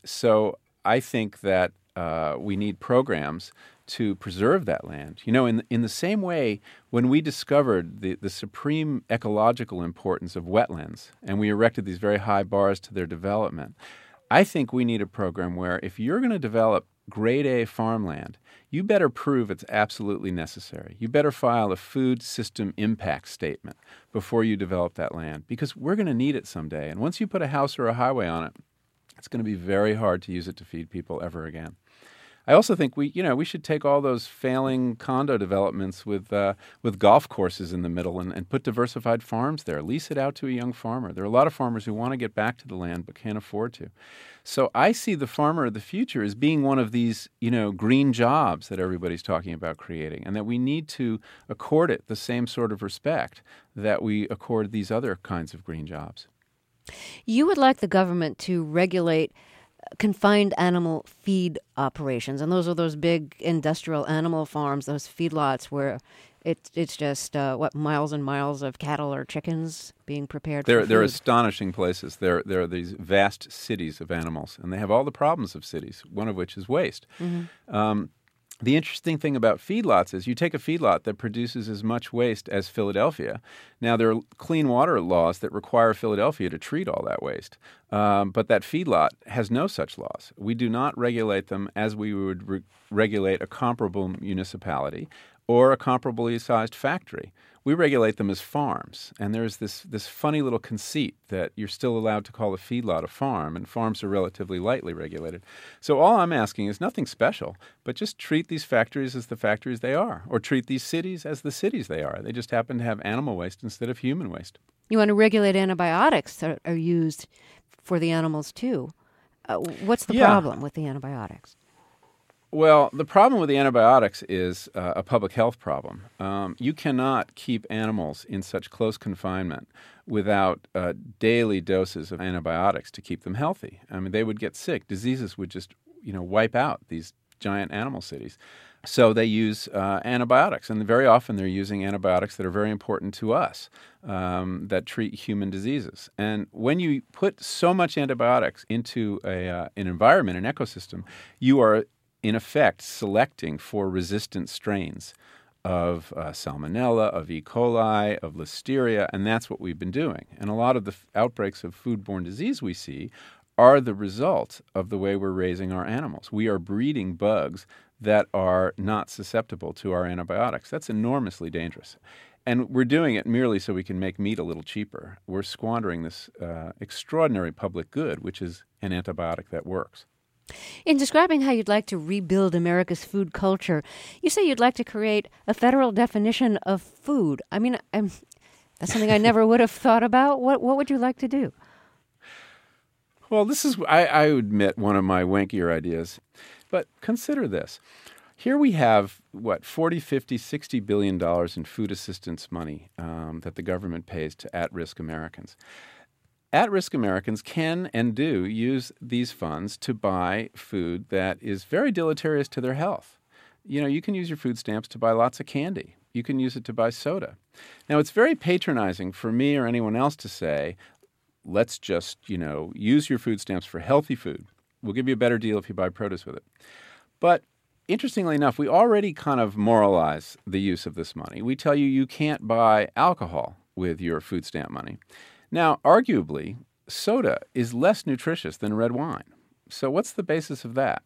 So I think that uh, we need programs to preserve that land. You know, in in the same way, when we discovered the, the supreme ecological importance of wetlands and we erected these very high bars to their development, I think we need a program where if you're going to develop grade A farmland, you better prove it's absolutely necessary. You better file a food system impact statement before you develop that land because we're going to need it someday. And once you put a house or a highway on it, it's going to be very hard to use it to feed people ever again. I also think we, you know, we should take all those failing condo developments with uh, with golf courses in the middle and, and put diversified farms there. Lease it out to a young farmer. There are a lot of farmers who want to get back to the land but can't afford to. So I see the farmer of the future as being one of these, you know, green jobs that everybody's talking about creating, and that we need to accord it the same sort of respect that we accord these other kinds of green jobs. You would like the government to regulate confined animal feed operations, and those are those big industrial animal farms, those feedlots where it, it's just, uh, what, miles and miles of cattle or chickens being prepared they're, for food. They're astonishing places. There there are these vast cities of animals, and they have all the problems of cities, one of which is waste. Mm-hmm. Um, The interesting thing about feedlots is you take a feedlot that produces as much waste as Philadelphia. Now, there are clean water laws that require Philadelphia to treat all that waste, um, but that feedlot has no such laws. We do not regulate them as we would re- regulate a comparable municipality or a comparably sized factory. We regulate them as farms, and there's this this funny little conceit that you're still allowed to call a feedlot a farm, and farms are relatively lightly regulated. So all I'm asking is nothing special, but just treat these factories as the factories they are, or treat these cities as the cities they are. They just happen to have animal waste instead of human waste. You want to regulate antibiotics that are used for the animals, too. Uh, what's the yeah. problem with the antibiotics? Well, the problem with the antibiotics is uh, a public health problem. Um, you cannot keep animals in such close confinement without uh, daily doses of antibiotics to keep them healthy. I mean, they would get sick. Diseases would just, you know, wipe out these giant animal cities. So they use uh, antibiotics, and very often they're using antibiotics that are very important to us, um, that treat human diseases. And when you put so much antibiotics into a, uh, an environment, an ecosystem, you are in effect selecting for resistant strains of uh, Salmonella, of E. coli, of Listeria, and that's what we've been doing. And a lot of the f- outbreaks of foodborne disease we see are the result of the way we're raising our animals. We are breeding bugs that are not susceptible to our antibiotics. That's enormously dangerous. And we're doing it merely so we can make meat a little cheaper. We're squandering this uh, extraordinary public good, which is an antibiotic that works. In describing how you'd like to rebuild America's food culture, you say you'd like to create a federal definition of food. I mean, I'm, that's something I never would have thought about. What what would you like to do? Well, this is, I, I admit, one of my wankier ideas. But consider this. Here we have, what, forty, fifty, sixty billion dollars in food assistance money um, that the government pays to at-risk Americans. At-risk Americans can and do use these funds to buy food that is very deleterious to their health. You know, you can use your food stamps to buy lots of candy. You can use it to buy soda. Now, it's very patronizing for me or anyone else to say, let's just, you know, use your food stamps for healthy food. We'll give you a better deal if you buy produce with it. But interestingly enough, we already kind of moralize the use of this money. We tell you you can't buy alcohol with your food stamp money. Now, arguably, soda is less nutritious than red wine. So what's the basis of that?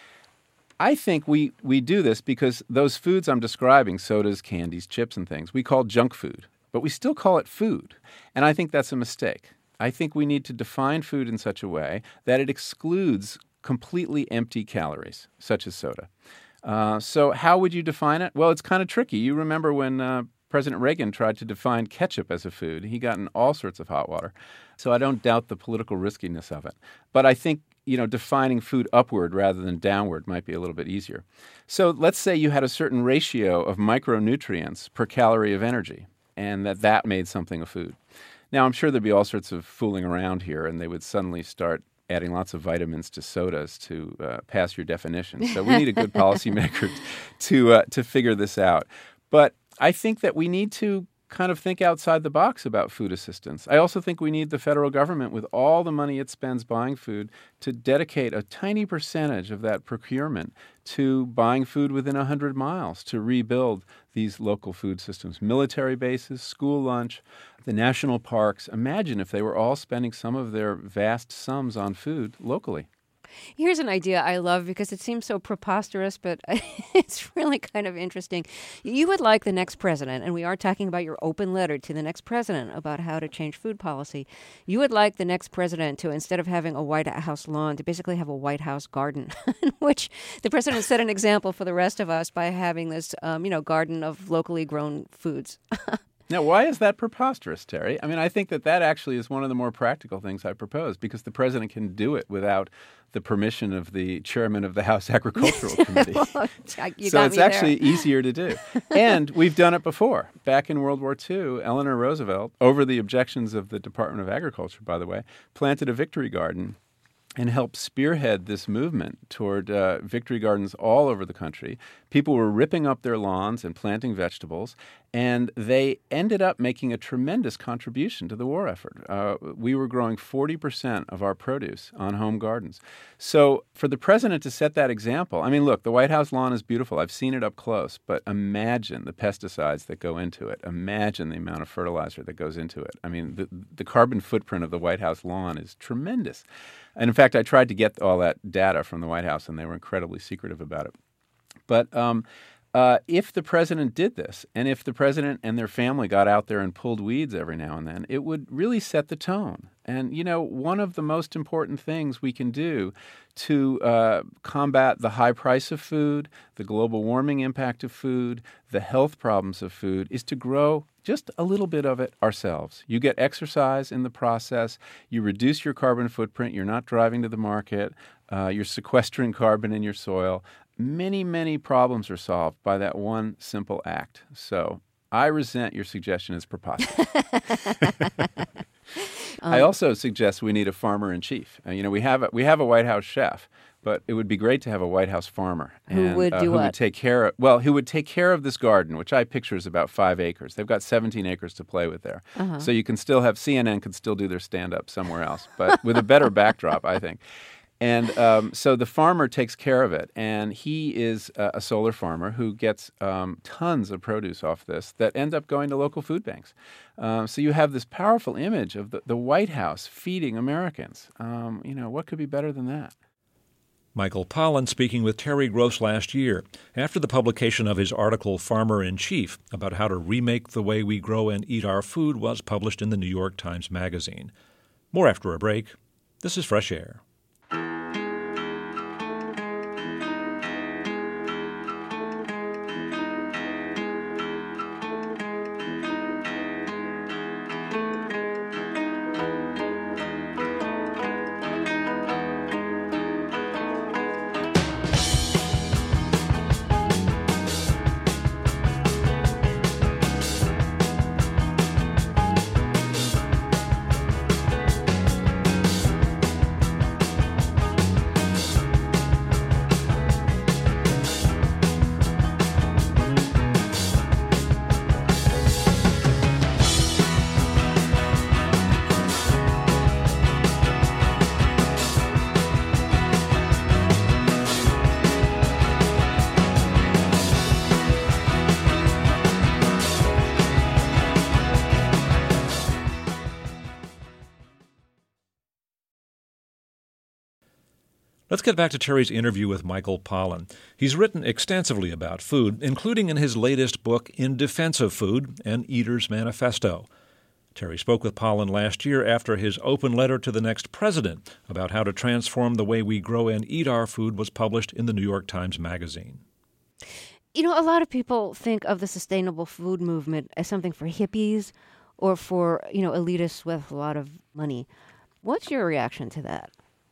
I think we, we do this because those foods I'm describing, sodas, candies, chips, and things, we call junk food. But we still call it food. And I think that's a mistake. I think we need to define food in such a way that it excludes completely empty calories, such as soda. Uh, so how would you define it? Well, it's kind of tricky. You remember when uh, President Reagan tried to define ketchup as a food. He got in all sorts of hot water. So I don't doubt the political riskiness of it. But I think, you know, defining food upward rather than downward might be a little bit easier. So let's say you had a certain ratio of micronutrients per calorie of energy, and that that made something a food. Now, I'm sure there'd be all sorts of fooling around here, and they would suddenly start adding lots of vitamins to sodas to uh, pass your definition. So we need a good policymaker to uh, to figure this out. But I think that we need to kind of think outside the box about food assistance. I also think we need the federal government, with all the money it spends buying food, to dedicate a tiny percentage of that procurement to buying food within one hundred miles to rebuild these local food systems. Military bases, school lunch, the national parks. Imagine if they were all spending some of their vast sums on food locally. Here's an idea I love because it seems so preposterous, but it's really kind of interesting. You would like the next president, and we are talking about your open letter to the next president about how to change food policy. You would like the next president to, instead of having a White House lawn, to basically have a White House garden, in which the president set an example for the rest of us by having this, um, you know, garden of locally grown foods. Now, why is that preposterous, Terry? I mean, I think that that actually is one of the more practical things I propose, because the president can do it without the permission of the chairman of the House Agricultural Committee. Well, you so got it's me actually there. easier to do. And we've done it before. Back in World War Two, Eleanor Roosevelt, over the objections of the Department of Agriculture, by the way, planted a victory garden and helped spearhead this movement toward uh, victory gardens all over the country. People were ripping up their lawns and planting vegetables, and they ended up making a tremendous contribution to the war effort. Uh, we were growing forty percent of our produce on home gardens. So for the president to set that example, I mean, look, the White House lawn is beautiful. I've seen it up close, but imagine the pesticides that go into it. Imagine the amount of fertilizer that goes into it. I mean, the, the carbon footprint of the White House lawn is tremendous. And in fact, I tried to get all that data from the White House, and they were incredibly secretive about it. But um, uh, if the president did this, and if the president and their family got out there and pulled weeds every now and then, it would really set the tone. And, you know, one of the most important things we can do to uh, combat the high price of food, the global warming impact of food, the health problems of food, is to grow just a little bit of it ourselves. You get exercise in the process. You reduce your carbon footprint. You're not driving to the market. Uh, you're sequestering carbon in your soil. Many, many problems are solved by that one simple act. So I resent your suggestion as preposterous. Um, I also suggest we need a farmer-in-chief. Uh, you know, we have a, we have a White House chef, but it would be great to have a White House farmer. Who and, would uh, do who what? Would take care of, well, who would take care of this garden, which I picture is about five acres. They've got seventeen acres to play with there. Uh-huh. So you can still have, C N N could still do their stand-up somewhere else, but with a better backdrop, I think. And um, so the farmer takes care of it, and he is uh, a solar farmer who gets um, tons of produce off this that end up going to local food banks. Um, so you have this powerful image of the, the White House feeding Americans. Um, you know, what could be better than that? Michael Pollan speaking with Terry Gross last year after the publication of his article Farmer-in-Chief about how to remake the way we grow and eat our food was published in the New York Times Magazine. More after a break. This is Fresh Air. Let's get back to Terry's interview with Michael Pollan. He's written extensively about food, including in his latest book, In Defense of Food, An Eater's Manifesto. Terry spoke with Pollan last year after his open letter to the next president about how to transform the way we grow and eat our food was published in the New York Times Magazine. You know, a lot of people think of the sustainable food movement as something for hippies or for, you know, elitists with a lot of money. What's your reaction to that?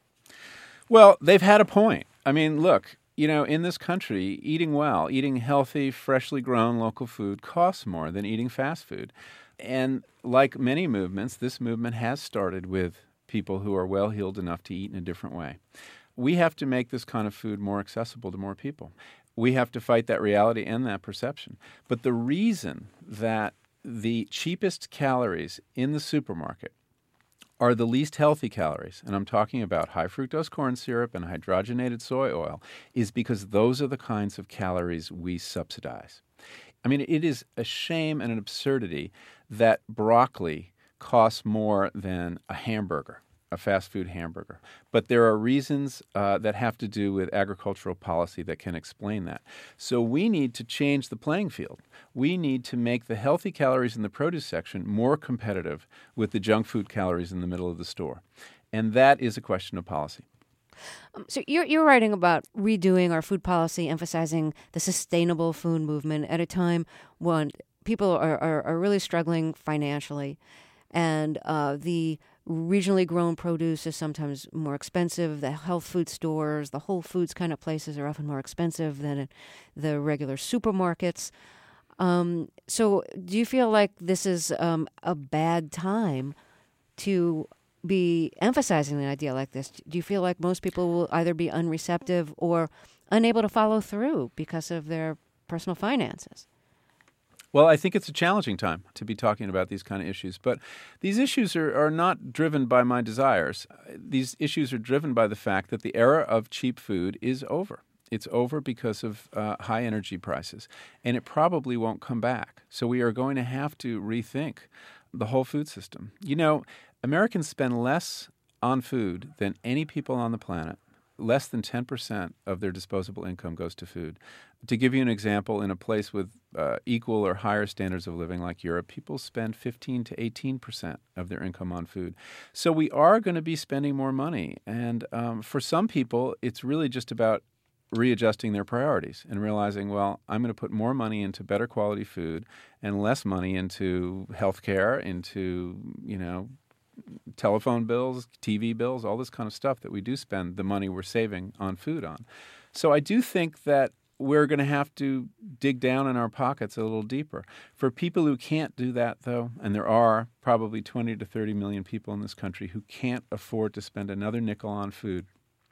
Well, they've had a point. I mean, look, you know, in this country, eating well, eating healthy, freshly grown local food costs more than eating fast food. And like many movements, this movement has started with people who are well-heeled enough to eat in a different way. We have to make this kind of food more accessible to more people. We have to fight that reality and that perception. But the reason that the cheapest calories in the supermarket are the least healthy calories, and I'm talking about high fructose corn syrup and hydrogenated soy oil, is because those are the kinds of calories we subsidize. I mean, it is a shame and an absurdity that broccoli costs more than a hamburger, a fast food hamburger. But there are reasons uh, that have to do with agricultural policy that can explain that. So we need to change the playing field. We need to make the healthy calories in the produce section more competitive with the junk food calories in the middle of the store. And that is a question of policy. Um, so you're you're writing about redoing our food policy, emphasizing the sustainable food movement at a time when people are, are, are really struggling financially, and uh, the regionally grown produce is sometimes more expensive. The health food stores, the Whole Foods kind of places are often more expensive than the regular supermarkets. Um, so do you feel like this is um, a bad time to be emphasizing an idea like this? Do you feel like most people will either be unreceptive or unable to follow through because of their personal finances? Well, I think it's a challenging time to be talking about these kind of issues. But these issues are, are not driven by my desires. These issues are driven by the fact that the era of cheap food is over. It's over because of uh, high energy prices, and it probably won't come back. So we are going to have to rethink the whole food system. You know, Americans spend less on food than any people on the planet. Less than ten percent of their disposable income goes to food. To give you an example, in a place with uh, equal or higher standards of living like Europe, people spend fifteen to eighteen percent of their income on food. So we are going to be spending more money. And um, for some people, it's really just about readjusting their priorities and realizing, well, I'm going to put more money into better quality food and less money into healthcare, into, you know, telephone bills, T V bills, all this kind of stuff that we do spend the money we're saving on food on. So I do think that we're going to have to dig down in our pockets a little deeper. For people who can't do that, though, and there are probably twenty to thirty million people in this country who can't afford to spend another nickel on food,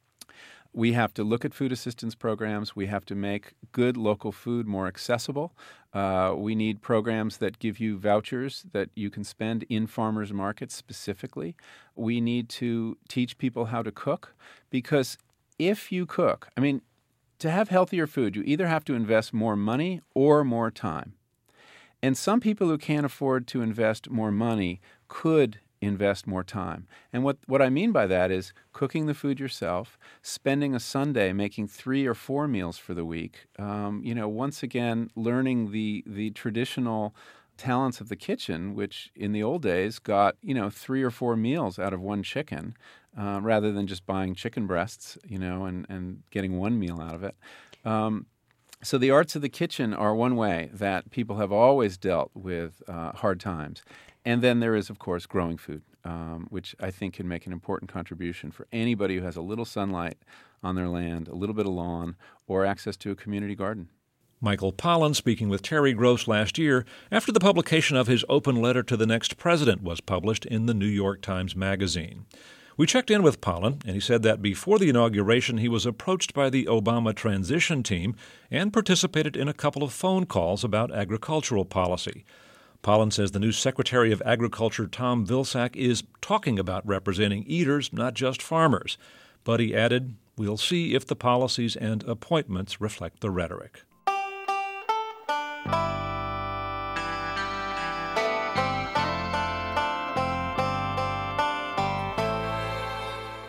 we have to look at food assistance programs. We have to make good local food more accessible. Uh, we need programs that give you vouchers that you can spend in farmers markets specifically. We need to teach people how to cook, because if you cook, I mean, to have healthier food, you either have to invest more money or more time. And some people who can't afford to invest more money could invest more time. And what, what I mean by that is cooking the food yourself, spending a Sunday making three or four meals for the week, um, you know, once again, learning the the traditional talents of the kitchen, which in the old days got, you know, three or four meals out of one chicken, uh, rather than just buying chicken breasts, you know, and, and getting one meal out of it. Um, So the arts of the kitchen are one way that people have always dealt with uh, hard times. And then there is, of course, growing food, um, which I think can make an important contribution for anybody who has a little sunlight on their land, a little bit of lawn, or access to a community garden. Michael Pollan speaking with Terry Gross last year after the publication of his open letter to the next president was published in the New York Times Magazine. We checked in with Pollan, and he said that before the inauguration he was approached by the Obama transition team and participated in a couple of phone calls about agricultural policy. Pollan says the new Secretary of Agriculture, Tom Vilsack, is talking about representing eaters, not just farmers. But he added, we'll see if the policies and appointments reflect the rhetoric.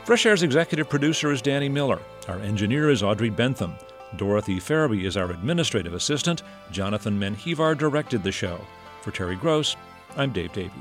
Fresh Air's executive producer is Danny Miller. Our engineer is Audrey Bentham. Dorothy Farabee is our administrative assistant. Jonathan Menjivar directed the show. For Terry Gross, I'm Dave Davies.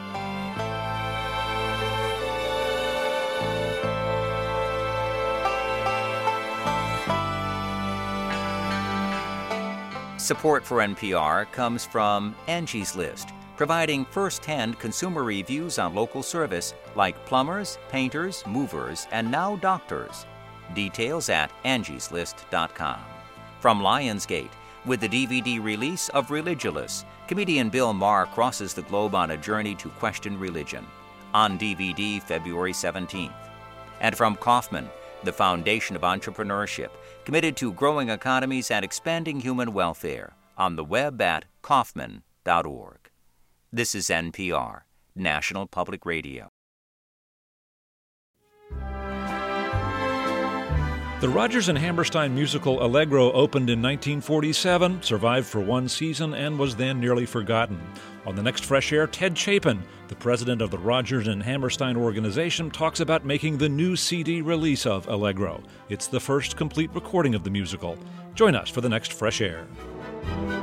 Support for N P R comes from Angie's List, providing first-hand consumer reviews on local service like plumbers, painters, movers, and now doctors. Details at angies list dot com. From Lionsgate, with the D V D release of Religulous, comedian Bill Maher crosses the globe on a journey to question religion. On D V D February seventeenth. And from Kauffman, the foundation of entrepreneurship, committed to growing economies and expanding human welfare, on the web at kauffman dot org. This is N P R, National Public Radio. The Rodgers and Hammerstein musical Allegro opened in nineteen forty-seven, survived for one season, and was then nearly forgotten. On the next Fresh Air, Ted Chapin, the president of the Rodgers and Hammerstein organization, talks about making the new C D release of Allegro. It's the first complete recording of the musical. Join us for the next Fresh Air.